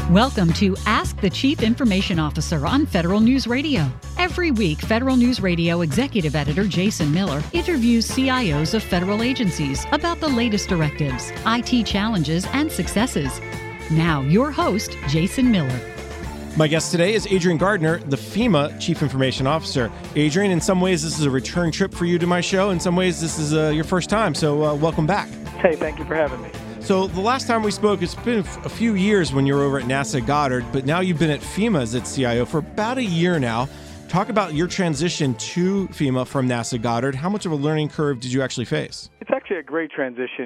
Welcome to Ask the Chief Information Officer on Federal News Radio. Every week, Federal News Radio Executive Editor Jason Miller interviews CIOs of federal agencies about the latest directives, IT challenges, and successes. Now, your host, Jason Miller. My guest today is Adrian Gardner, the FEMA Chief Information Officer. Adrian, in some ways, this is a return trip for you to my show. In some ways, this is your first time, so welcome back. Hey, thank you for having me. So the last time we spoke, it's been a few years when you were over at NASA Goddard, but now you've been at FEMA as its CIO for about a year now. Talk about your transition to FEMA from NASA Goddard. How much of a learning curve did you actually face? It's actually a great transition.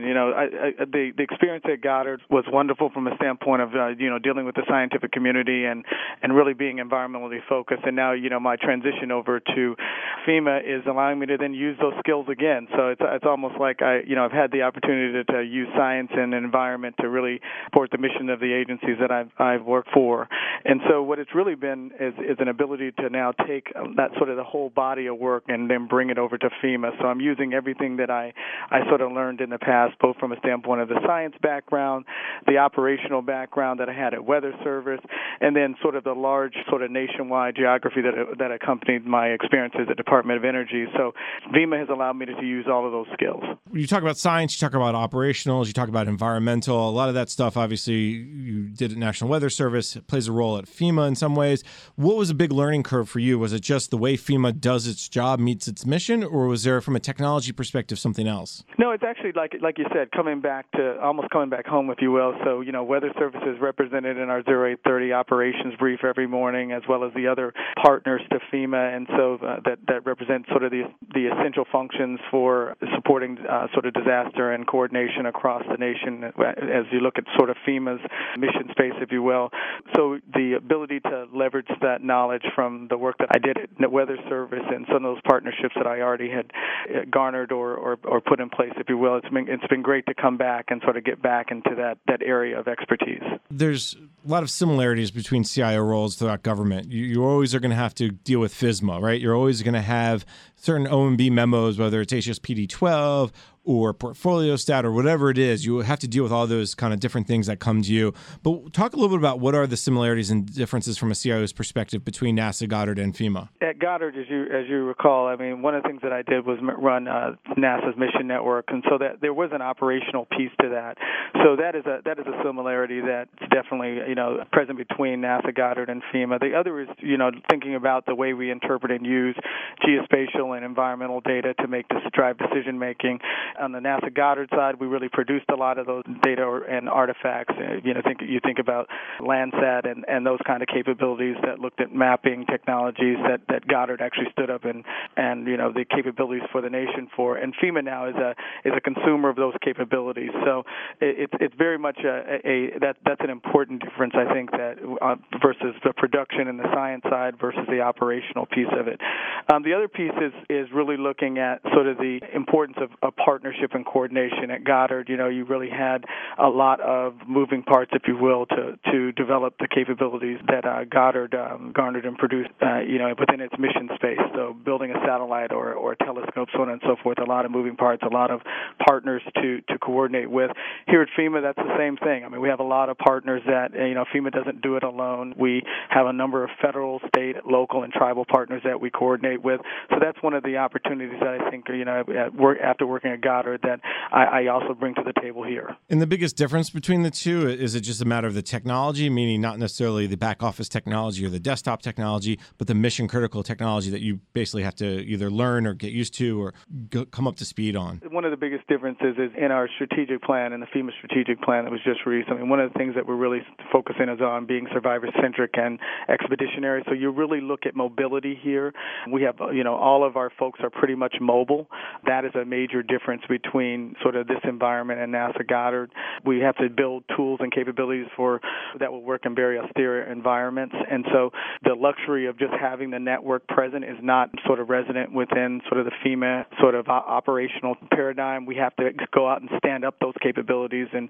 The experience at Goddard was wonderful from a standpoint of dealing with the scientific community and really being environmentally focused. And now my transition over to FEMA is allowing me to then use those skills again. So it's almost like I've had the opportunity to use science and environment to really support the mission of the agencies that I've worked for. And so what it's really been is an ability to now take that sort of the whole body of work and then bring it over to FEMA. So I'm using everything that I sort of learned in the past, both from a standpoint of the science background, the operational background that I had at Weather Service, and then sort of the large sort of nationwide geography that accompanied my experiences at Department of Energy. So FEMA has allowed me to use all of those skills. You talk about science, you talk about operationals, you talk about environmental. A lot of that stuff, obviously, you did at National Weather Service. It plays a role at FEMA in some ways. What was a big learning curve for you? Was it just the way FEMA does its job meets its mission, or was there, from a technology perspective, something else? No, it's actually like you said, coming back home, if you will. So Weather Service is represented in our 0830 operations brief every morning, as well as the other partners to FEMA, and so that represent sort of the essential functions for supporting sort of disaster and coordination across the nation as you look at sort of FEMA's mission space, if you will. So the ability to leverage that knowledge from the work that I did at Weather Service and some of those partnerships that I already had garnered or put in place, if you will, it's been great to come back and sort of get back into that area of expertise. There's a lot of similarities between CIO roles throughout government. You always are going to have to deal with FSMA, right? You're always going to have certain OMB memos, whether it's HSPD 12 or portfolio stat or whatever it is. You have to deal with all those kind of different things that come to you. But talk a little bit about what are the similarities and differences from a CIO's perspective between NASA Goddard and FEMA. At Goddard, as you recall, one of the things that I did was run NASA's mission network, and so that there was an operational piece to that. So that is a similarity that's definitely present between NASA Goddard and FEMA. The other is thinking about the way we interpret and use geospatial and environmental data to drive decision making. On the NASA Goddard side, we really produced a lot of those data and artifacts. You think about Landsat and those kind of capabilities that looked at mapping technologies that Goddard actually stood up and the capabilities for the nation for. And FEMA now is a consumer of those capabilities. So it's very much that's an important difference, I think, that versus the production and the science side versus the operational piece of it. The other piece is really looking at sort of the importance of partnership and coordination. At Goddard, you really had a lot of moving parts, if you will, to develop the capabilities that Goddard garnered and produced, within its mission space. So building a satellite or a telescope, so on and so forth, a lot of moving parts, a lot of partners to coordinate with. Here at FEMA, that's the same thing. We have a lot of partners that, FEMA doesn't do it alone. We have a number of federal, state, local, and tribal partners that we coordinate with. So that's one of the opportunities that I think, after working at Goddard, that I also bring to the table here. And the biggest difference between the two, is it just a matter of the technology, meaning not necessarily the back office technology or the desktop technology, but the mission critical technology that you basically have to either learn or get used to or come up to speed on? One of the biggest differences is in our strategic plan, in the FEMA strategic plan that was just released. One of the things that we're really focusing is on being survivor-centric and expeditionary. So you really look at mobility here. We have, all of our folks are pretty much mobile. That is a major difference between sort of this environment and NASA Goddard. We have to build tools and capabilities that will work in very austere environments. And so the luxury of just having the network present is not sort of resident within sort of the FEMA sort of operational paradigm. We have to go out and stand up those capabilities and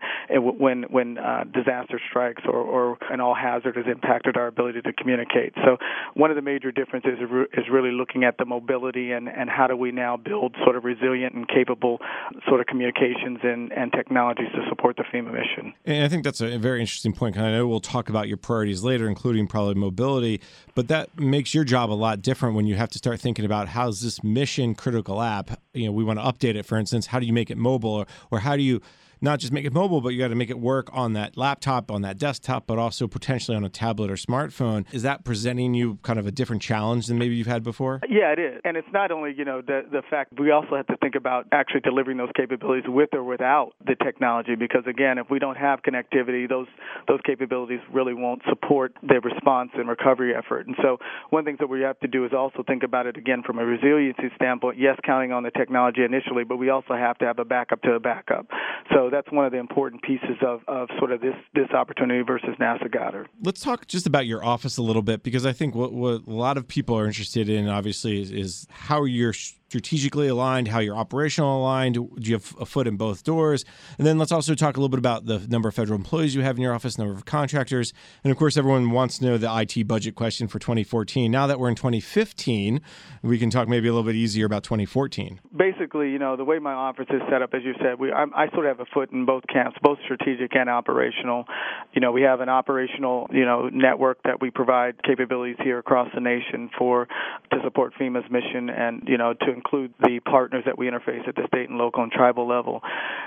when disaster strikes or an all hazard has impacted our ability to communicate. So one of the major differences is really looking at the mobility and how do we now build sort of resilient and capable sort of communications and technologies to support the FEMA mission. And I think that's a very interesting point. I know we'll talk about your priorities later, including probably mobility, but that makes your job a lot different when you have to start thinking about how's this mission critical app, we want to update it, for instance, how do you make it mobile, or how do you not just make it mobile, but you got to make it work on that laptop, on that desktop, but also potentially on a tablet or smartphone. Is that presenting you kind of a different challenge than maybe you've had before? Yeah, it is. And it's not only, the fact we also have to think about actually delivering those capabilities with or without the technology, because again, if we don't have connectivity, those capabilities really won't support the response and recovery effort. And so one of the things that we have to do is also think about it again from a resiliency standpoint, yes, counting on the technology initially, but we also have to have a backup to a backup. So that's one of the important pieces of sort of this opportunity versus NASA Goddard. Let's talk just about your office a little bit, because I think what a lot of people are interested in, obviously, is how you're strategically aligned, how you're operational aligned. Do you have a foot in both doors? And then let's also talk a little bit about the number of federal employees you have in your office, number of contractors. And of course, everyone wants to know the IT budget question for 2014. Now that we're in 2015, we can talk maybe a little bit easier about 2014. Basically, the way my office is set up, as you said, I sort of have a foot in both camps, both strategic and operational. We have an operational, network that we provide capabilities here across the nation to support FEMA's mission and, to include the partners that we interface at the state and local and tribal level.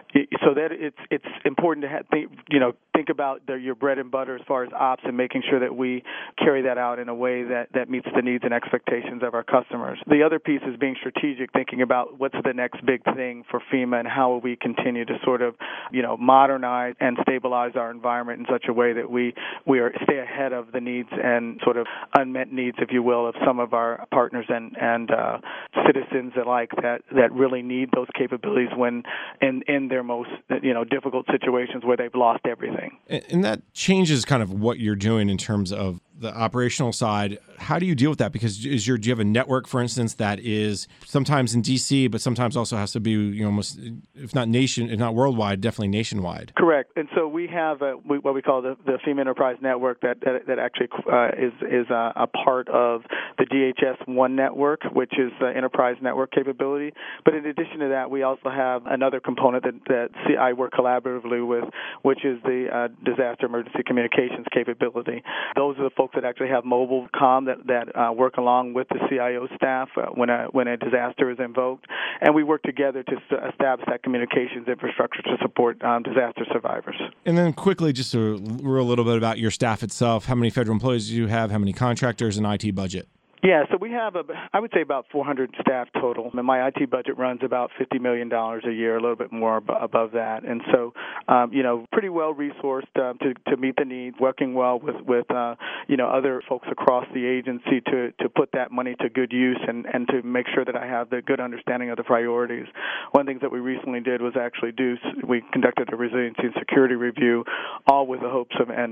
So that it's important to think about your bread and butter as far as ops and making sure that we carry that out in a way that meets the needs and expectations of our customers. The other piece is being strategic, thinking about what's the next big thing for FEMA and how will we continue to sort of, modernize and stabilize our environment in such a way that we stay ahead of the needs and sort of unmet needs, if you will, of some of our partners and citizens alike that really need those capabilities when in their most difficult situations where they've lost everything. And that changes kind of what you're doing in terms of the operational side. How do you deal with that? Because do you have a network, for instance, that is sometimes in D.C., but sometimes also has to be almost, if not worldwide, definitely nationwide? Correct. And so we have what we call the FEMA Enterprise Network that actually is a part of the DHS One Network, which is the enterprise network capability. But in addition to that, we also have another component that I work collaboratively with, which is the disaster emergency communications capability. Those are the folks that actually have mobile comm that work along with the CIO staff when a disaster is invoked, and we work together to establish that communications infrastructure to support disaster survivors. And then quickly, just a little bit about your staff itself. How many federal employees do you have? How many contractors, and IT budget? Yeah, so we have, I would say, about 400 staff total. And my IT budget runs about $50 million a year, a little bit more above that. And so, pretty well resourced to meet the needs, working well with other folks across the agency to put that money to good use and to make sure that I have the good understanding of the priorities. One of the things that we recently did was actually we conducted a resiliency and security review, all with the hopes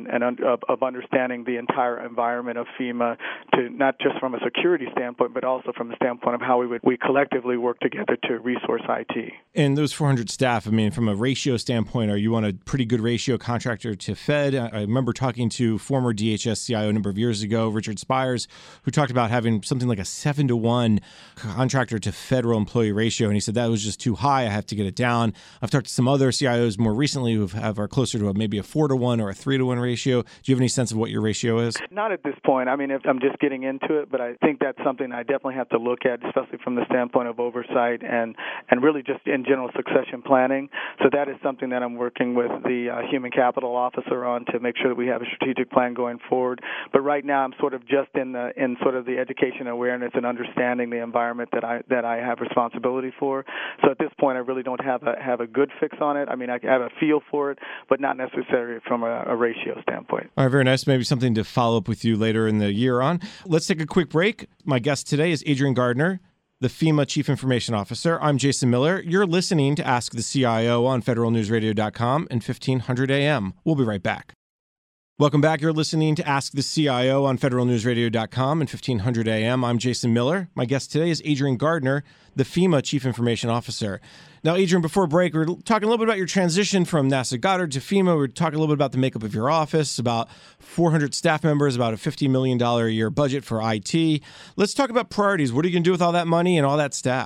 of understanding the entire environment of FEMA, to not just from a security standpoint, but also from the standpoint of how we collectively work together to resource IT. And those 400 staff, from a ratio standpoint, are you on a pretty good ratio contractor to Fed? I remember talking to former DHS CIO a number of years ago, Richard Spires, who talked about having something like a 7-to-1 contractor to federal employee ratio, and he said that was just too high. I have to get it down. I've talked to some other CIOs more recently who are closer to maybe a 4-to-1 or a 3-to-1 ratio. Do you have any sense of what your ratio is? Not at this point. If I'm just getting into it, but I think that's something I definitely have to look at, especially from the standpoint of oversight and really just in general succession planning. So that is something that I'm working with the human capital officer on to make sure that we have a strategic plan going forward. But right now I'm sort of just in sort of the education awareness and understanding the environment that I have responsibility for. So at this point I really don't have a good fix on it. I have a feel for it, but not necessarily from a ratio standpoint. All right, very nice. Maybe something to follow up with you later in the year on. Let's take a quick break. My guest today is Adrian Gardner, the FEMA Chief Information Officer. I'm Jason Miller. You're listening to Ask the CIO on federalnewsradio.com and 1500 AM. We'll be right back. Welcome back. You're listening to Ask the CIO on federalnewsradio.com and 1500 AM. I'm Jason Miller. My guest today is Adrian Gardner, the FEMA Chief Information Officer. Now, Adrian, before break, we were talking a little bit about your transition from NASA Goddard to FEMA. We were talking a little bit about the makeup of your office, about 400 staff members, about a $50 million a year budget for IT. Let's talk about priorities. What are you going to do with all that money and all that staff?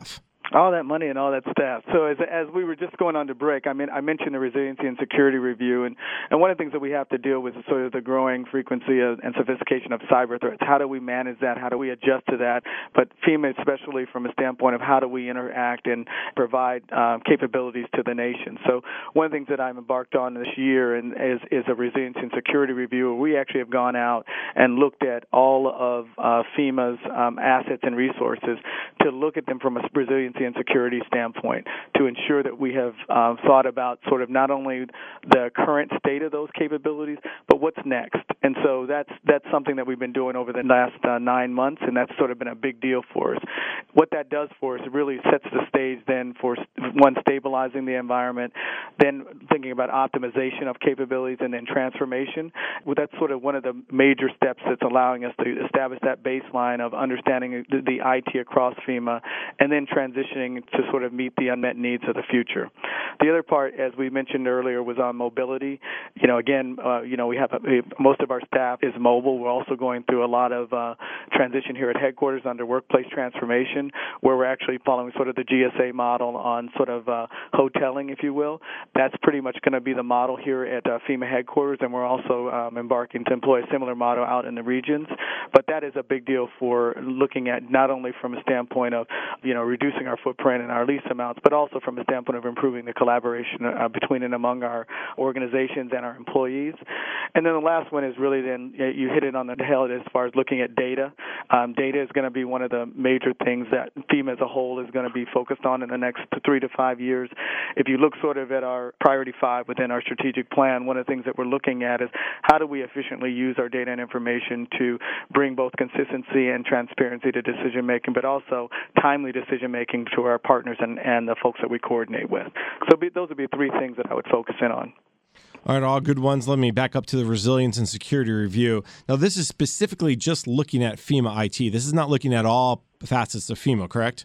All that money and all that staff. So as we were just going on to break, I mentioned the resiliency and security review, and one of the things that we have to deal with is sort of the growing frequency and sophistication of cyber threats. How do we manage that? How do we adjust to that? But FEMA, especially from a standpoint of how do we interact and provide capabilities to the nation. So one of the things that I'm embarked on this year is a resiliency and security review, where we actually have gone out and looked at all of FEMA's assets and resources to look at them from a resiliency and security standpoint, to ensure that we have thought about sort of not only the current state of those capabilities, but what's next. And so that's something that we've been doing over the last 9 months, and that's sort of been a big deal for us. What that does for us, it really sets the stage then for, one, stabilizing the environment, then thinking about optimization of capabilities, and then transformation. Well, that's sort of one of the major steps that's allowing us to establish that baseline of understanding the IT across FEMA, and then transitioning to sort of meet the unmet needs of the future. The other part, as we mentioned earlier, was on mobility. Again, we have most of our staff is mobile. We're also going through a lot of transition here at headquarters under workplace transformation, where we're actually following sort of the GSA model on sort of hoteling, if you will. That's pretty much going to be the model here at FEMA headquarters, and we're also embarking to employ a similar model out in the regions. But that is a big deal for looking at not only from a standpoint of reducing our footprint and our lease amounts, but also from the standpoint of improving the collaboration between and among our organizations and our employees. And then the last one is really then, you hit it on the head as far as looking at data. Data is going to be one of the major things that FEMA as a whole is going to be focused on in the next 3 to 5 years. If you look sort of at our priority 5 within our strategic plan, one of the things that we're looking at is how do we efficiently use our data and information to bring both consistency and transparency to decision making, but also timely decision making to our partners and the folks that we coordinate with. So those would be 3 things that I would focus in on. All right, all good ones. Let me back up to the resilience and security review. Now, this is specifically just looking at FEMA IT. This is not looking at all facets of FEMA, correct?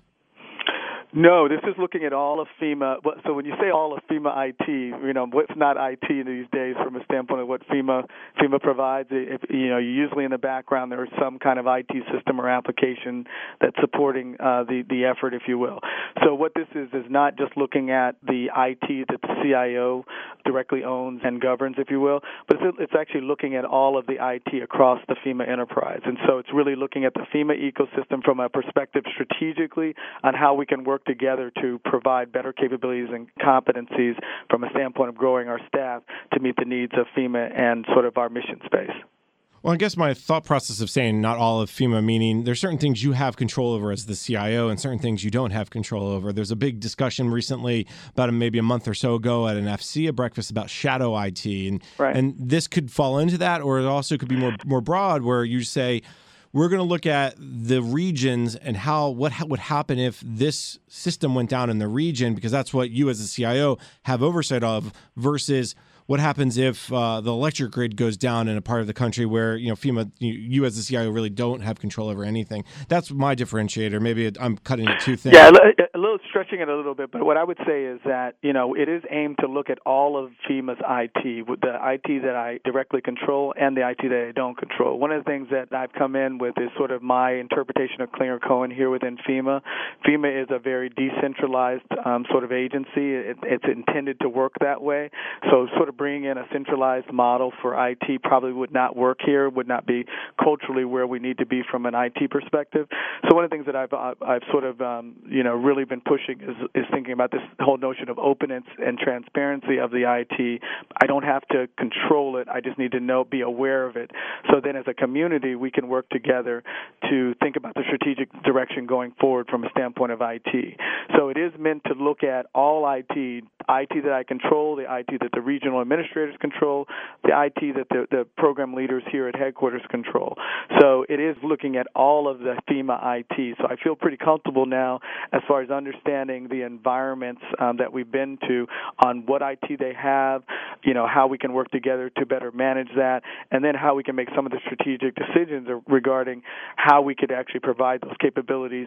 No, this is looking at all of FEMA. So when you say all of FEMA IT, what's not IT these days from a standpoint of what FEMA provides? Usually in the background there is some kind of IT system or application that's supporting the effort, if you will. So what this is not just looking at the IT that the CIO directly owns and governs, if you will, but it's actually looking at all of the IT across the FEMA enterprise. And so it's really looking at the FEMA ecosystem from a perspective strategically on how we can work together to provide better capabilities and competencies from a standpoint of growing our staff to meet the needs of FEMA and sort of our mission space. Well, I guess my thought process of saying not all of FEMA, meaning there's certain things you have control over as the CIO and certain things you don't have control over. There's a big discussion recently, about maybe a month or so ago at an FC, a breakfast, about shadow IT. And this could fall into that, or it also could be more broad, where you say, we're going to look at the regions and what would happen if this system went down in the region, because that's what you as a CIO have oversight of, versus what happens if the electric grid goes down in a part of the country where FEMA, you as the CIO really don't have control over anything. That's my differentiator. Maybe I'm cutting it too thin. Yeah, a little stretching it a little bit, but what I would say is that it is aimed to look at all of FEMA's IT, the IT that I directly control and the IT that I don't control. One of the things that I've come in with is sort of my interpretation of Klinger-Cohen here within FEMA. FEMA is a very decentralized sort of agency. It's intended to work that way. So sort of bringing in a centralized model for IT probably would not work here, would not be culturally where we need to be from an IT perspective. So one of the things that I've sort of really been pushing is thinking about this whole notion of openness and transparency of the IT. I don't have to control it. I just need to be aware of it. So then as a community, we can work together to think about the strategic direction going forward from a standpoint of IT. So it is meant to look at all IT that I control, the IT that the regional administrators control, the IT that the program leaders here at headquarters control. So it is looking at all of the FEMA IT. So I feel pretty comfortable now as far as understanding the environments that we've been to on what IT they have, how we can work together to better manage that, and then how we can make some of the strategic decisions regarding how we could actually provide those capabilities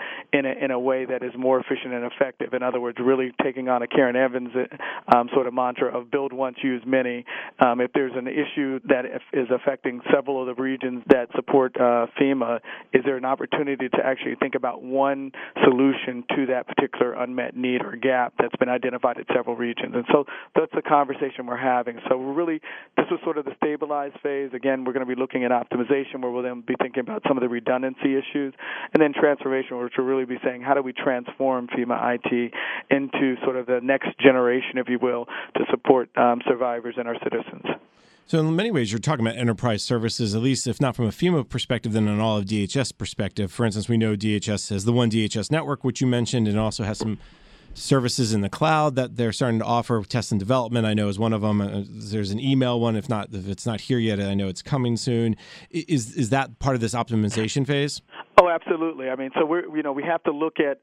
in a way that is more efficient and effective. In other words, really taking on a Karen Evans sort of mantra of build once, use many. If there's an issue that is affecting several of the regions that support FEMA, is there an opportunity to actually think about one solution to that particular unmet need or gap that's been identified at several regions. And so that's the conversation we're having. So this was sort of the stabilized phase. Again, we're going to be looking at optimization, where we'll then be thinking about some of the redundancy issues, and then transformation, which will really be saying, how do we transform FEMA IT into sort of the next generation, if you will, to support survivors and our citizens. So in many ways, you're talking about enterprise services, at least if not from a FEMA perspective, then an all of DHS perspective. For instance, we know DHS has the One DHS network, which you mentioned, and also has some services in the cloud that they're starting to offer. Test and development, I know, is one of them. There's an email one. If it's not here yet, I know it's coming soon. Is that part of this optimization phase? Oh, absolutely. I mean, so we have to look at,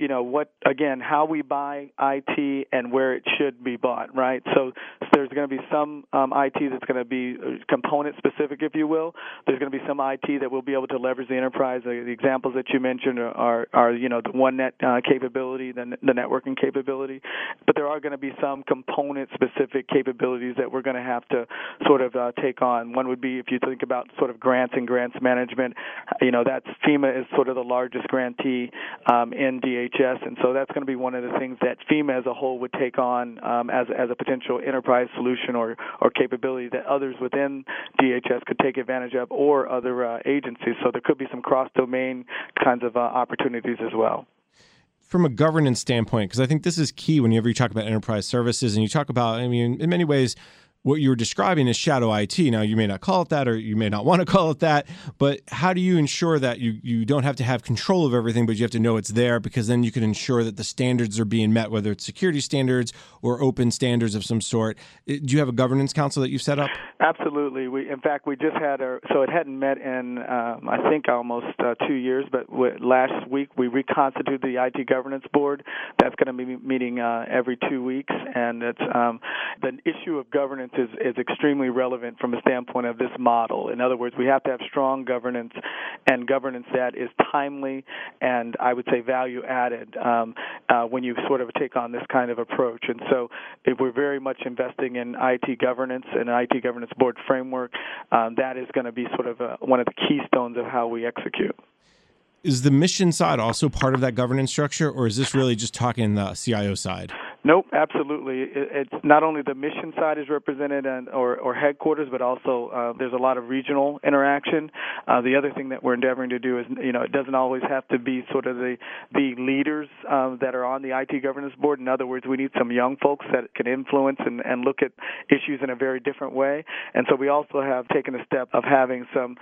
how we buy IT and where it should be bought, right? So there's going to be some IT that's going to be component specific, if you will. There's going to be some IT that will be able to leverage the enterprise. The examples that you mentioned are the OneNet capability, the networking capability. But there are going to be some component specific capabilities that we're going to have to sort of take on. One would be, if you think about sort of grants and grants management, that's FEMA is sort of the largest grantee in DHS, and so that's going to be one of the things that FEMA as a whole would take on as a potential enterprise solution or capability that others within DHS could take advantage of, or other agencies. So there could be some cross-domain kinds of opportunities as well. From a governance standpoint, because I think this is key whenever you talk about enterprise services, and you talk about, in many ways, what you're describing is shadow IT. Now, you may not call it that, or you may not want to call it that, but how do you ensure that you don't have to have control of everything, but you have to know it's there, because then you can ensure that the standards are being met, whether it's security standards or open standards of some sort. Do you have a governance council that you've set up? Absolutely. In fact, we just had so it hadn't met in, I think, almost 2 years, but last week we reconstituted the IT governance board. That's going to be meeting every 2 weeks, and it's the issue of governance is extremely relevant from a standpoint of this model. In other words, we have to have strong governance, and governance that is timely and, I would say, value added when you sort of take on this kind of approach. And so if we're very much investing in IT governance and an IT governance board framework, that is going to be sort of one of the keystones of how we execute. Is the mission side also part of that governance structure, or is this really just talking the CIO side? Nope, absolutely. It's not only the mission side is represented or headquarters, but also there's a lot of regional interaction. The other thing that we're endeavoring to do is, it doesn't always have to be sort of the leaders that are on the IT governance board. In other words, we need some young folks that can influence and look at issues in a very different way. And so we also have taken a step of having some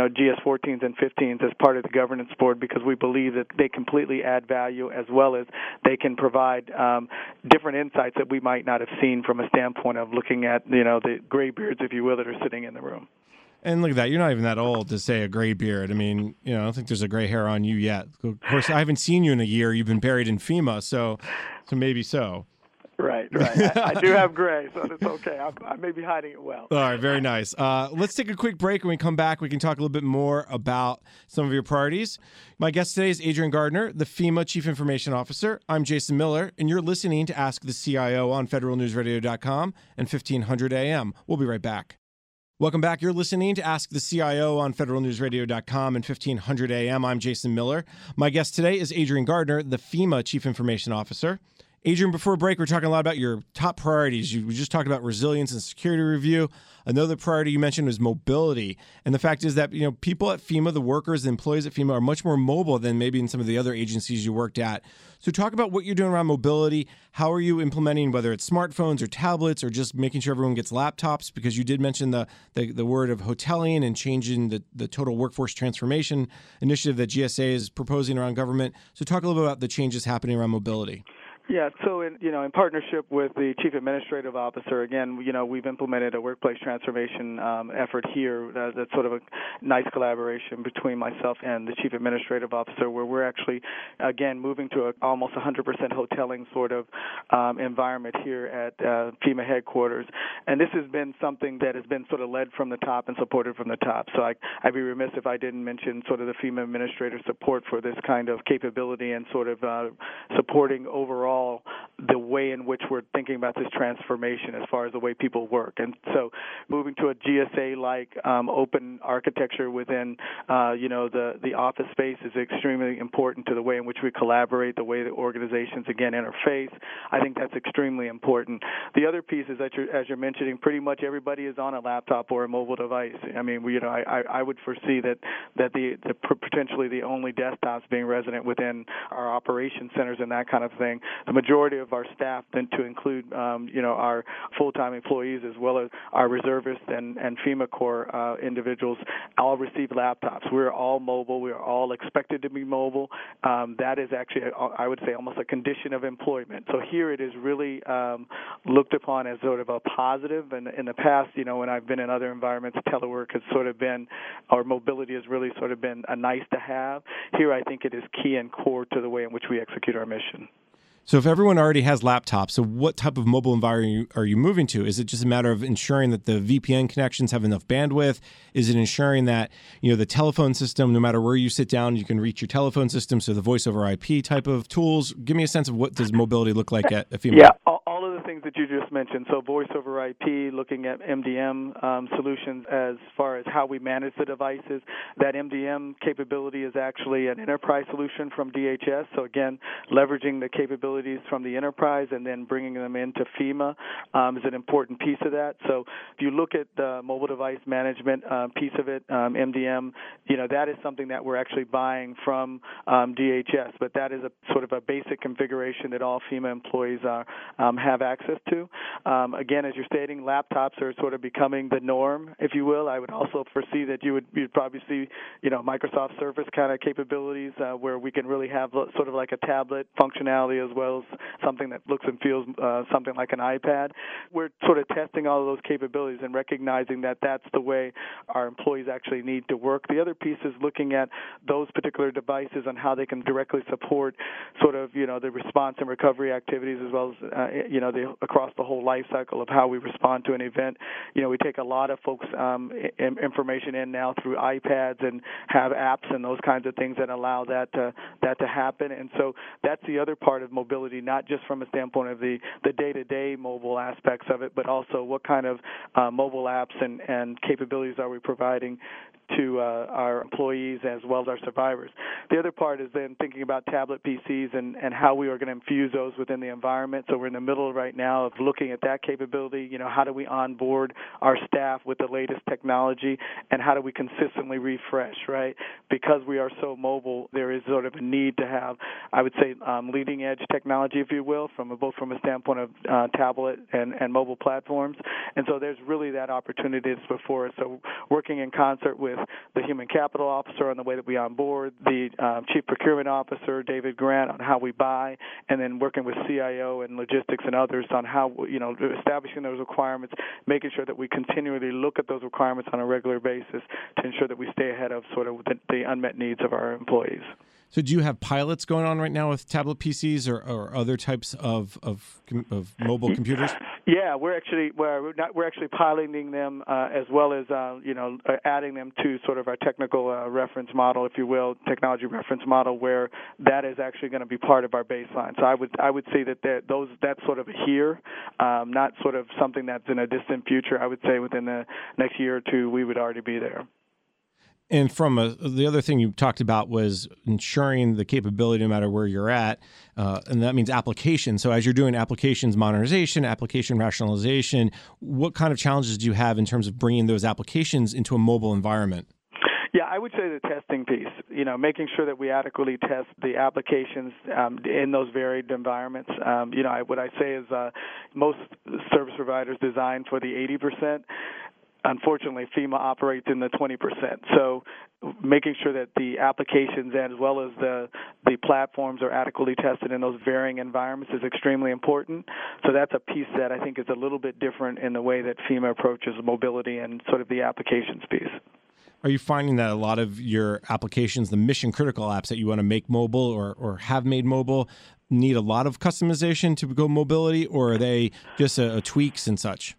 GS14s and 15s as part of the governance board, because we believe that they completely add value, as well as they can provide different insights that we might not have seen from a standpoint of looking at, the gray beards, if you will, that are sitting in the room. And look at that. You're not even that old to say a gray beard. I mean, I don't think there's a gray hair on you yet. Of course, I haven't seen you in a year. You've been buried in FEMA, so maybe so. Right. I do have gray, so it's okay. I may be hiding it well. All right, very nice. Let's take a quick break. When we come back, we can talk a little bit more about some of your priorities. My guest today is Adrian Gardner, the FEMA Chief Information Officer. I'm Jason Miller, and you're listening to Ask the CIO on federalnewsradio.com and 1500 AM. We'll be right back. Welcome back. You're listening to Ask the CIO on federalnewsradio.com and 1500 AM. I'm Jason Miller. My guest today is Adrian Gardner, the FEMA Chief Information Officer. Adrian, before break, we're talking a lot about your top priorities. We just talked about resilience and security review. Another priority you mentioned was mobility. And the fact is that, people at FEMA, the workers, the employees at FEMA are much more mobile than maybe in some of the other agencies you worked at. So talk about what you're doing around mobility. How are you implementing, whether it's smartphones or tablets, or just making sure everyone gets laptops? Because you did mention the word of hoteling and changing the total workforce transformation initiative that GSA is proposing around government. So talk a little bit about the changes happening around mobility. Yeah, so in partnership with the Chief Administrative Officer, again, we've implemented a workplace transformation effort here. That's sort of a nice collaboration between myself and the Chief Administrative Officer, where we're actually, again, moving to almost 100% hoteling sort of environment here at FEMA headquarters. And this has been something that has been sort of led from the top and supported from the top. So I'd be remiss if I didn't mention sort of the FEMA administrator support for this kind of capability and sort of supporting overall overall the way in which we're thinking about this transformation as far as the way people work. And so moving to a GSA-like open architecture within, the office space is extremely important to the way in which we collaborate, the way that organizations, again, interface. I think that's extremely important. The other piece is that, as you're mentioning, pretty much everybody is on a laptop or a mobile device. I mean, I would foresee that the potentially the only desktops being resident within our operation centers and that kind of thing. The majority of our staff, then to include, our full-time employees as well as our reservists and FEMA Corps individuals, all receive laptops. We're all mobile. We are all expected to be mobile. That is actually, I would say, almost a condition of employment. So here it is really looked upon as sort of a positive. And in the past, when I've been in other environments, telework has sort of been, or mobility has really sort of been a nice to have. Here I think it is key and core to the way in which we execute our mission. So if everyone already has laptops, so what type of mobile environment are you moving to? Is it just a matter of ensuring that the VPN connections have enough bandwidth? Is it ensuring that, the telephone system, no matter where you sit down, you can reach your telephone system, so the voice over IP type of tools? Give me a sense of what does mobility look like at FEMA? Yeah, all of the things that you just mentioned. So voice over IP, looking at MDM solutions as far as how we manage the devices. That MDM capability is actually an enterprise solution from DHS. So again, leveraging the capabilities from the enterprise and then bringing them into FEMA is an important piece of that. So if you look at the mobile device management piece of it, MDM, that is something that we're actually buying from DHS, but that is a sort of a basic configuration that all FEMA employees have access to. Again, as you're stating, laptops are sort of becoming the norm, if you will. I would also foresee that you'd probably see, Microsoft Surface kind of capabilities where we can really have sort of like a tablet functionality as well as something that looks and feels something like an iPad. We're sort of testing all of those capabilities and recognizing that that's the way our employees actually need to work. The other piece is looking at those particular devices and how they can directly support sort of, the response and recovery activities as well as, across the whole life cycle of how we respond to an event. We take a lot of folks' information in now through iPads and have apps and those kinds of things that allow that to happen. And so that's the other part of mobility, not just from a standpoint of the day-to-day mobile aspects of it, but also what kind of mobile apps and capabilities are we providing to our employees as well as our survivors. The other part is then thinking about tablet PCs and how we are going to infuse those within the environment. So we're in the middle right now of looking at that capability. How do we onboard our staff with the latest technology, and how do we consistently refresh, right? Because we are so mobile, there is sort of a need to have, I would say, leading-edge technology, if you will, both from a standpoint of tablet and mobile platforms. And so there's really that opportunity that's before us. So working in concert with the Human Capital Officer on the way that we onboard, the Chief Procurement Officer, David Grant, on how we buy, and then working with CIO and logistics and others on how, establishing those requirements, making sure that we continually look at those requirements on a regular basis to ensure that we stay ahead of sort of the unmet needs of our employees. So do you have pilots going on right now with tablet PCs or other types of mobile computers? Yeah, we're actually piloting them as well as adding them to sort of our technical reference model, if you will, technology reference model, where that is actually going to be part of our baseline. So I would say that's sort of here, not sort of something that's in a distant future. I would say within the next year or two we would already be there. And the other thing you talked about was ensuring the capability no matter where you're at, and that means applications. So as you're doing applications modernization, application rationalization, what kind of challenges do you have in terms of bringing those applications into a mobile environment? Yeah, I would say the testing piece, making sure that we adequately test the applications in those varied environments. What I say is most service providers design for the 80%. Unfortunately, FEMA operates in the 20%. So making sure that the applications as well as the platforms are adequately tested in those varying environments is extremely important. So that's a piece that I think is a little bit different in the way that FEMA approaches mobility and sort of the applications piece. Are you finding that a lot of your applications, the mission-critical apps that you want to make mobile or have made mobile, need a lot of customization to go mobility, or are they just tweaks and such?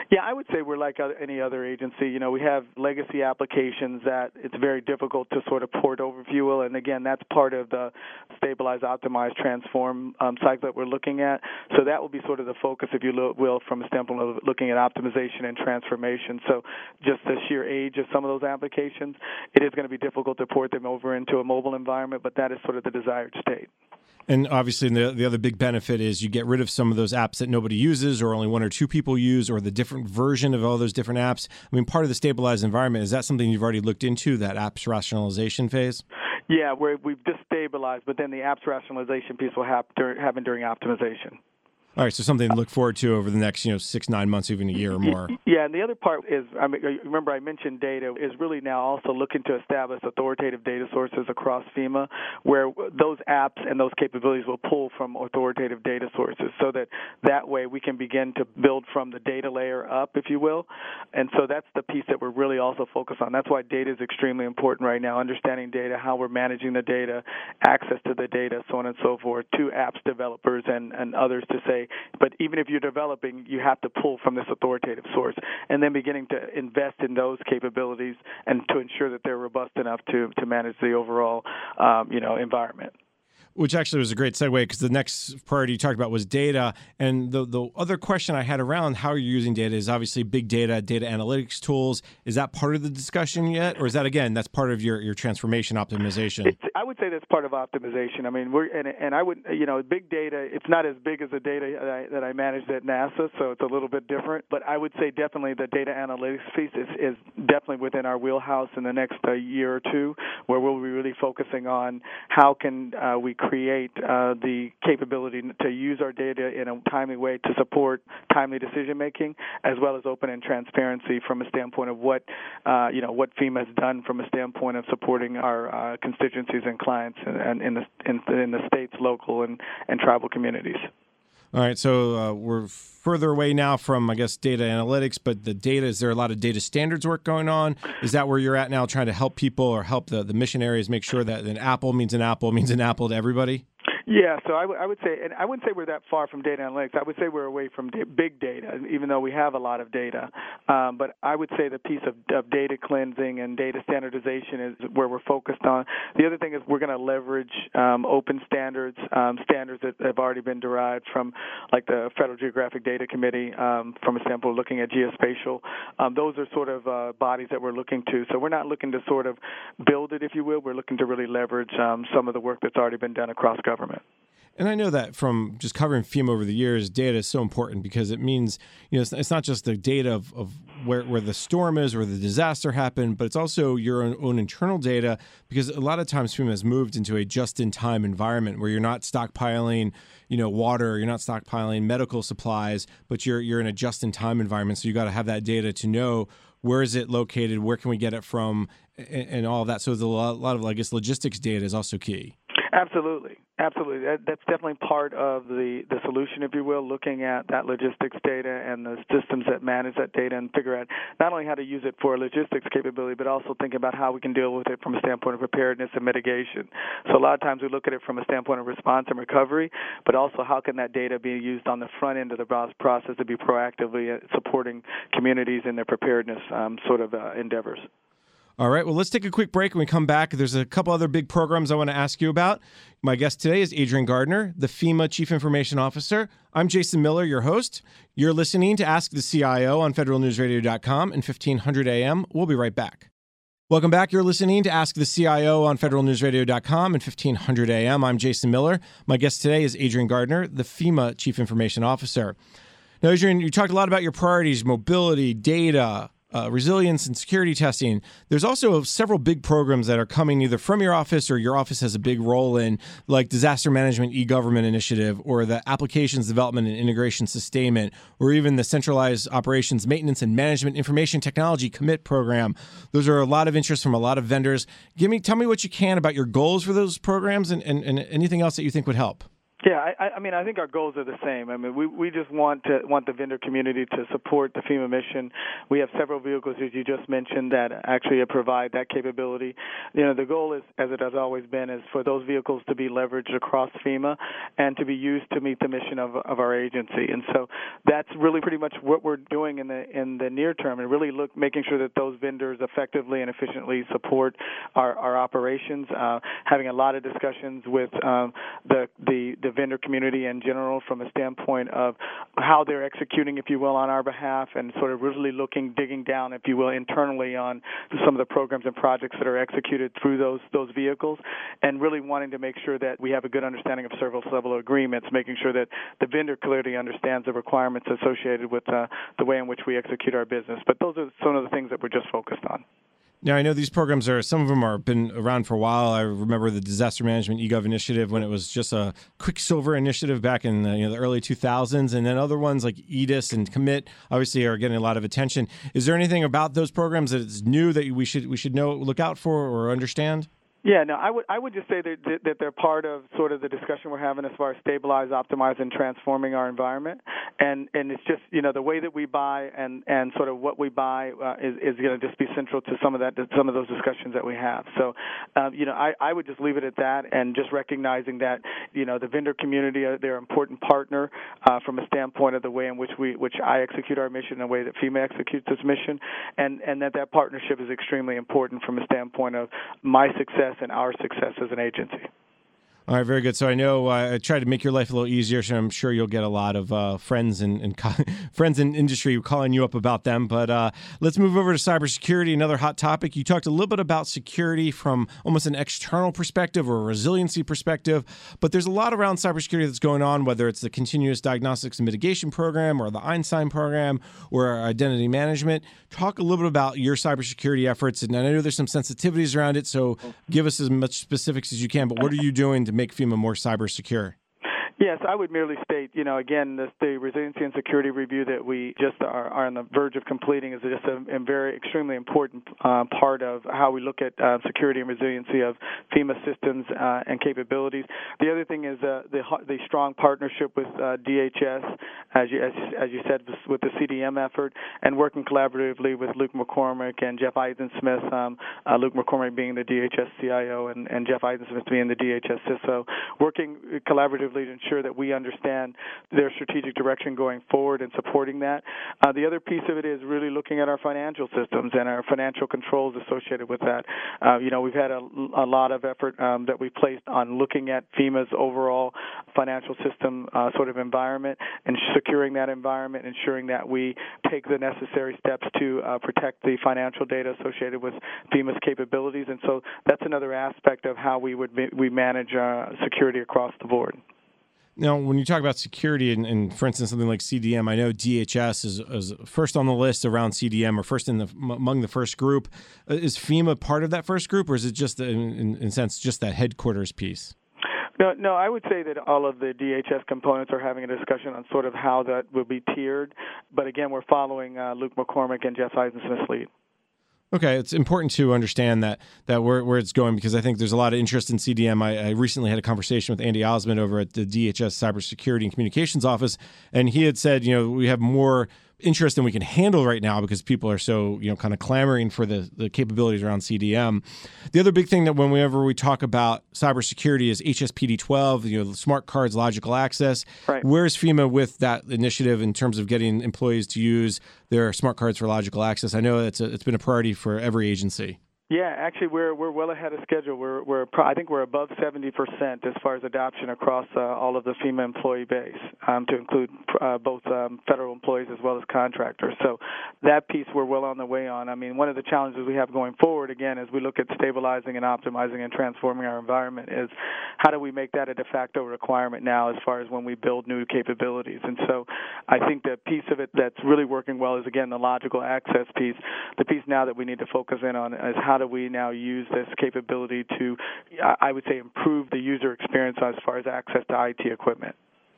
Yeah, I would say we're like any other agency. You know, we have legacy applications that it's very difficult to sort of port over, if you will. And again, that's part of the stabilize, optimize, transform cycle that we're looking at. So that will be sort of the focus, if you will, from a standpoint of looking at optimization and transformation. So just the sheer age of some of those applications, it is going to be difficult to port them over into a mobile environment, but that is sort of the desired state. And obviously, the other big benefit is you get rid of some of those apps that nobody uses or only one or two people use, or the different version of all those different apps. I mean, part of the stabilized environment, is that something you've already looked into, that apps rationalization phase? Yeah, we've just stabilized, but then the apps rationalization piece will happen during optimization. All right, so something to look forward to over the next 6-9 months, even a year or more. Yeah, and the other part is, remember I mentioned data, is really now also looking to establish authoritative data sources across FEMA, where those apps and those capabilities will pull from authoritative data sources, so that way we can begin to build from the data layer up, if you will. And so that's the piece that we're really also focused on. That's why data is extremely important right now, understanding data, how we're managing the data, access to the data, so on and so forth, to apps developers and others to say, but even if you're developing, you have to pull from this authoritative source, and then beginning to invest in those capabilities and to ensure that they're robust enough to manage the overall, environment. Which actually was a great segue, because the next priority you talked about was data. And the other question I had around how you're using data is obviously big data analytics tools. Is that part of the discussion yet? Or is that, again, that's part of your transformation optimization? I would say that's part of optimization. I mean, I would, big data, it's not as big as the data that I managed at NASA, so it's a little bit different. But I would say definitely the data analytics piece is definitely within our wheelhouse in the next year or two, where we'll be really focusing on how can we create the capability to use our data in a timely way to support timely decision making, as well as open and transparency from a standpoint of what FEMA has done from a standpoint of supporting our constituencies and clients and in the states, local and tribal communities. All right, so we're further away now from, I guess, data analytics, but the data, is there a lot of data standards work going on? Is that where you're at now, trying to help people or help the mission areas make sure that an apple means an apple to everybody? Yeah, so I would say, and I wouldn't say we're that far from data analytics. I would say we're away from big data, even though we have a lot of data. But I would say the piece of data cleansing and data standardization is where we're focused on. The other thing is we're going to leverage open standards that have already been derived from, like the Federal Geographic Data Committee, from a standpoint of looking at geospatial. Those are sort of bodies that we're looking to. So we're not looking to sort of build it, if you will. We're looking to really leverage some of the work that's already been done across government. And I know that from just covering FEMA over the years, data is so important, because it means, it's not just the data of where the storm is or the disaster happened, but it's also your own internal data, because a lot of times FEMA has moved into a just-in-time environment where you're not stockpiling, water, you're not stockpiling medical supplies, but you're in a just-in-time environment. So you got to have that data to know where is it located, where can we get it from, and all of that. So there's a lot of, I guess, logistics data is also key. Absolutely. That's definitely part of the solution, if you will, looking at that logistics data and the systems that manage that data and figure out not only how to use it for logistics capability, but also think about how we can deal with it from a standpoint of preparedness and mitigation. So a lot of times we look at it from a standpoint of response and recovery, but also how can that data be used on the front end of the process to be proactively supporting communities in their preparedness endeavors. All right, well, let's take a quick break. When we come back, there's a couple other big programs I want to ask you about. My guest today is Adrian Gardner, the FEMA Chief Information Officer. I'm Jason Miller, your host. You're listening to Ask the CIO on federalnewsradio.com and 1500 AM. We'll be right back. Welcome back. You're listening to Ask the CIO on federalnewsradio.com and 1500 AM. I'm Jason Miller. My guest today is Adrian Gardner, the FEMA Chief Information Officer. Now, Adrian, you talked a lot about your priorities, mobility, data, resilience and security testing. There's also several big programs that are coming either from your office or your office has a big role in, like Disaster Management E-Government Initiative, or the Applications Development and Integration Sustainment, or even the Centralized Operations Maintenance and Management Information Technology Commit Program. Those are a lot of interest from a lot of vendors. Tell me what you can about your goals for those programs and anything else that you think would help. Yeah, I mean, I think our goals are the same. I mean, we just want the vendor community to support the FEMA mission. We have several vehicles, as you just mentioned, that actually provide that capability. The goal is, as it has always been, is for those vehicles to be leveraged across FEMA and to be used to meet the mission of our agency. And so that's really pretty much what we're doing in the near term, and really making sure that those vendors effectively and efficiently support our operations. Having a lot of discussions with the vendor community in general from a standpoint of how they're executing, if you will, on our behalf, and sort of really digging down, if you will, internally on some of the programs and projects that are executed through those vehicles, and really wanting to make sure that we have a good understanding of service level agreements, making sure that the vendor clearly understands the requirements associated with the way in which we execute our business. But those are some of the things that we're just focused on. Now, I know these programs some of them are been around for a while. I remember the Disaster Management eGov initiative when it was just a Quicksilver initiative back in the early 2000s. And then other ones like EDIS and Commit obviously are getting a lot of attention. Is there anything about those programs that is new that we should look out for or understand? Yeah, no, I would just say that they're part of sort of the discussion we're having as far as stabilize, optimize, and transforming our environment. And it's just, the way that we buy and sort of what we buy is going to just be central to some of those discussions that we have. So, I would just leave it at that, and just recognizing that, the vendor community, they're an important partner from a standpoint of the way in which I execute our mission and the way that FEMA executes its mission, and that partnership is extremely important from a standpoint of my success and our success as an agency. All right, very good. So I know I tried to make your life a little easier, so I'm sure you'll get a lot of friends and friends in industry calling you up about them. But let's move over to cybersecurity, another hot topic. You talked a little bit about security from almost an external perspective or a resiliency perspective, but there's a lot around cybersecurity that's going on, whether it's the Continuous Diagnostics and Mitigation Program or the Einstein Program or identity management. Talk a little bit about your cybersecurity efforts, and I know there's some sensitivities around it, so give us as much specifics as you can, but what are you doing to make FEMA more cyber secure? Yes, I would merely state, again, the resiliency and security review that we just are on the verge of completing is just a very extremely important part of how we look at security and resiliency of FEMA systems and capabilities. The other thing is the strong partnership with DHS, as you said, with the CDM effort, and working collaboratively with Luke McCormick and Jeff Eidensmith, Luke McCormick being the DHS CIO and Jeff Eidensmith being the DHS CISO, working collaboratively to ensure that we understand their strategic direction going forward and supporting that. The other piece of it is really looking at our financial systems and our financial controls associated with that. We've had a lot of effort that we've placed on looking at FEMA's overall financial system sort of environment and securing that environment, ensuring that we take the necessary steps to protect the financial data associated with FEMA's capabilities. And so that's another aspect of how we manage security across the board. Now, when you talk about security and for instance, something like CDM, I know DHS is first on the list around CDM or first among the first group. Is FEMA part of that first group, or is it just, in a sense, just that headquarters piece? No, I would say that all of the DHS components are having a discussion on sort of how that will be tiered. But again, we're following Luke McCormick and Jeff Eidensmith's lead. Okay, it's important to understand that where it's going, because I think there's a lot of interest in CDM. I recently had a conversation with Andy Osmond over at the DHS Cybersecurity and Communications Office, and he had said, we have more interest than we can handle right now because people are so, kind of clamoring for the capabilities around CDM. The other big thing that whenever we talk about cybersecurity is HSPD 12, the smart cards, logical access. Right. Where's FEMA with that initiative in terms of getting employees to use their smart cards for logical access? I know it's been a priority for every agency. Yeah, actually, we're well ahead of schedule. I think we're above 70% as far as adoption across all of the FEMA employee base, to include both federal employees as well as contractors. So that piece we're well on the way on. I mean, one of the challenges we have going forward, again, as we look at stabilizing and optimizing and transforming our environment, is how do we make that a de facto requirement now as far as when we build new capabilities. And so I think the piece of it that's really working well is, again, the logical access piece. The piece now that we need to focus in on is how do we now use this capability to, I would say, improve the user experience as far as access to IT equipment.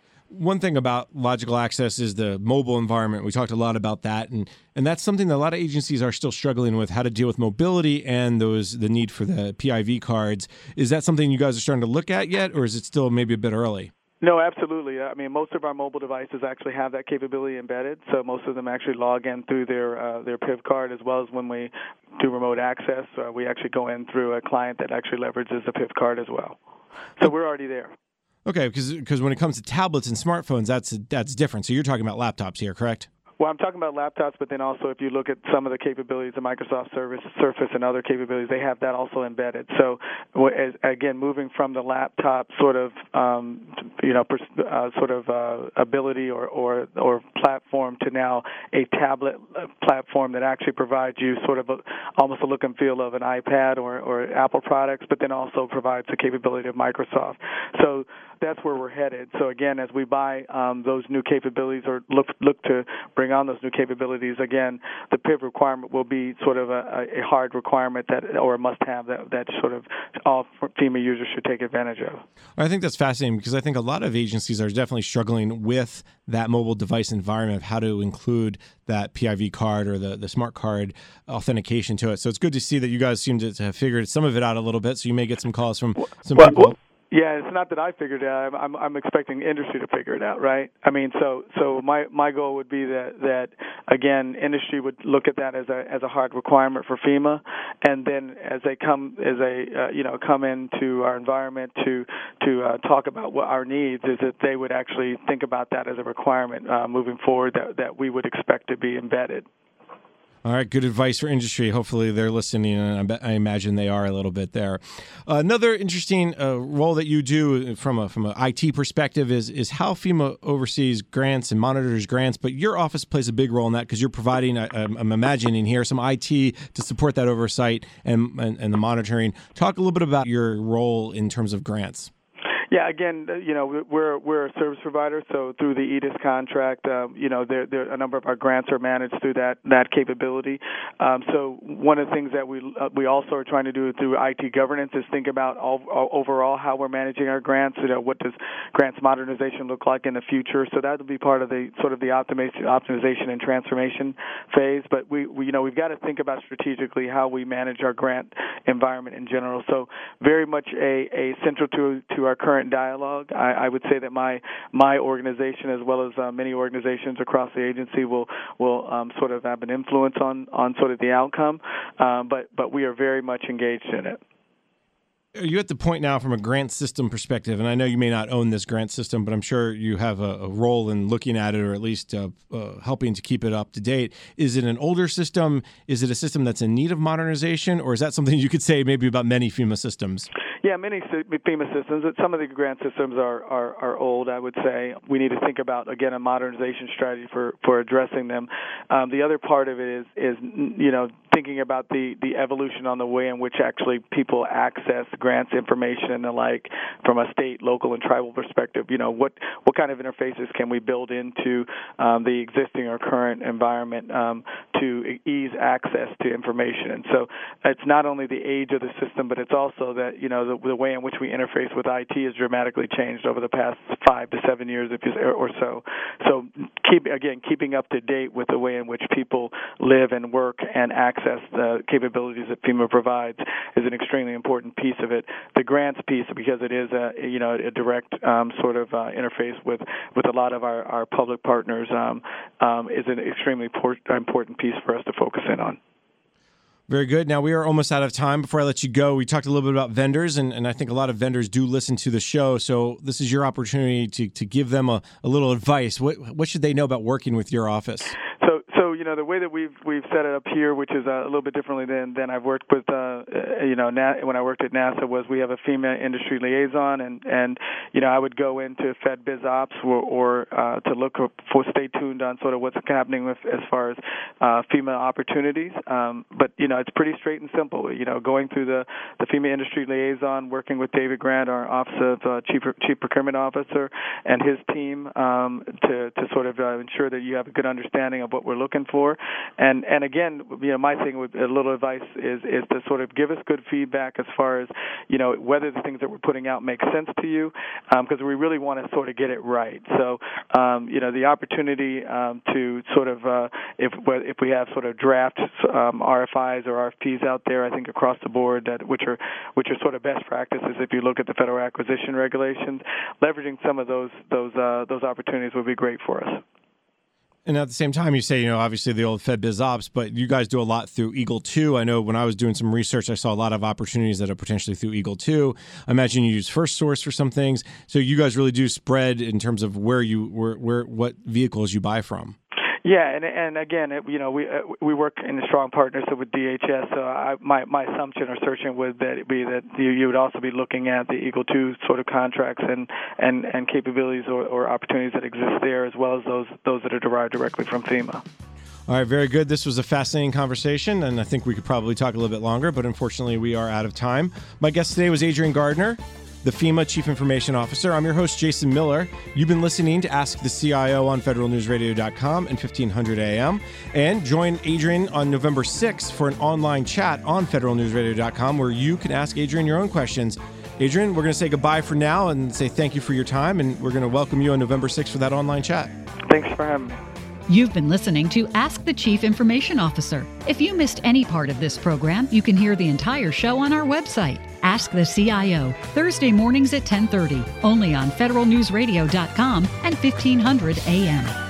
One thing about logical access is the mobile environment. We talked a lot about that, and that's something that a lot of agencies are still struggling with, how to deal with mobility and the need for the PIV cards. Is that something you guys are starting to look at yet, or is it still maybe a bit early? No, absolutely. I mean, most of our mobile devices actually have that capability embedded, so most of them actually log in through their PIV card, as well as when we do remote access, we actually go in through a client that actually leverages the PIV card as well. So we're already there. Okay, because when it comes to tablets and smartphones, that's different. So you're talking about laptops here, correct? Well, I'm talking about laptops, but then also if you look at some of the capabilities of Microsoft Surface and other capabilities, they have that also embedded. So, again, moving from the laptop sort of, ability or platform to now a tablet platform that actually provides you sort of almost a look and feel of an iPad or Apple products, but then also provides the capability of Microsoft. So that's where we're headed. So again, as we buy those new capabilities or look to bring on those new capabilities, again, the PIV requirement will be sort of a hard requirement or a must-have that sort of all FEMA users should take advantage of. I think that's fascinating because I think a lot of agencies are definitely struggling with that mobile device environment of how to include that PIV card or the smart card authentication to it. So it's good to see that you guys seem to have figured some of it out a little bit. So you may get some calls from some people. Yeah, it's not that I figured it out. I'm expecting industry to figure it out, right? I mean, so my goal would be that again, industry would look at that as a hard requirement for FEMA, and then as they come into our environment to talk about what our needs is, that they would actually think about that as a requirement moving forward that we would expect to be embedded. All right, good advice for industry. Hopefully they're listening, and I imagine they are a little bit there. Another interesting role that you do from a IT perspective is how FEMA oversees grants and monitors grants, but your office plays a big role in that because you're providing, I'm imagining here, some IT to support that oversight and the monitoring. Talk a little bit about your role in terms of grants. Yeah, again, we're a service provider, so through the EDIS contract, there a number of our grants are managed through that capability. So one of the things that we also are trying to do through IT governance is think about overall how we're managing our grants. What does grants modernization look like in the future? So that will be part of the sort of the optimization and transformation phase. But we've got to think about strategically how we manage our grant environment in general. So very much a central to our current dialogue. I would say that my organization, as well as many organizations across the agency, will sort of have an influence on sort of the outcome, but we are very much engaged in it. Are you at the point now from a grant system perspective, and I know you may not own this grant system, but I'm sure you have a role in looking at it or at least helping to keep it up to date. Is it an older system? Is it a system that's in need of modernization? Or is that something you could say maybe about many FEMA systems? Yeah, many FEMA systems. Some of the grant systems are old, I would say. We need to think about, again, a modernization strategy for addressing them. The other part of it is thinking about the evolution on the way in which actually people access grants information and the like from a state, local, and tribal perspective. What kind of interfaces can we build into the existing or current environment to ease access to information? And so it's not only the age of the system, but it's also that the way in which we interface with IT has dramatically changed over the past 5 to 7 years or so. So keeping up to date with the way in which people live and work and access the capabilities that FEMA provides is an extremely important piece of it. The grants piece, because it is a direct sort of interface with a lot of our public partners, is an extremely important piece for us to focus in on. Very good. Now, we are almost out of time. Before I let you go, we talked a little bit about vendors, and I think a lot of vendors do listen to the show. So this is your opportunity to give them a little advice. What should they know about working with your office? So the way that we've set it up here, which is a little bit differently than I've worked with, when I worked at NASA, was we have a FEMA industry liaison, and I would go into Fed Biz Ops or to look for, stay tuned on sort of what's happening with as far as FEMA opportunities. But it's pretty straight and simple. Going through the FEMA industry liaison, working with David Grant, our Office of Chief Procurement Officer, and his team to sort of ensure that you have a good understanding of what we're looking for. And again, my thing with a little advice is to sort of give us good feedback as far as, whether the things that we're putting out make sense to you, because we really want to sort of get it right. So, the opportunity to sort of, if we have sort of draft RFIs or RFPs out there, I think across the board, which are sort of best practices if you look at the federal acquisition regulations, leveraging some of those opportunities would be great for us. And at the same time, you say, obviously the old FedBizOps, but you guys do a lot through Eagle 2. I know when I was doing some research, I saw a lot of opportunities that are potentially through Eagle 2. I imagine you use FirstSource for some things. So you guys really do spread in terms of what vehicles you buy from. Yeah, and again, we work in a strong partnership with DHS. So my assumption or searching would be that you would also be looking at the Eagle 2 sort of contracts and capabilities or opportunities that exist there, as well as those that are derived directly from FEMA. All right, very good. This was a fascinating conversation, and I think we could probably talk a little bit longer, but unfortunately we are out of time. My guest today was Adrian Gardner, the FEMA Chief Information Officer. I'm your host, Jason Miller. You've been listening to Ask the CIO on federalnewsradio.com and 1500 AM. And join Adrian on November 6th for an online chat on federalnewsradio.com where you can ask Adrian your own questions. Adrian, we're going to say goodbye for now and say thank you for your time, and we're going to welcome you on November 6th for that online chat. Thanks for having me. You've been listening to Ask the Chief Information Officer. If you missed any part of this program, you can hear the entire show on our website. Ask the CIO, Thursday mornings at 10:30, only on federalnewsradio.com and 1500 AM.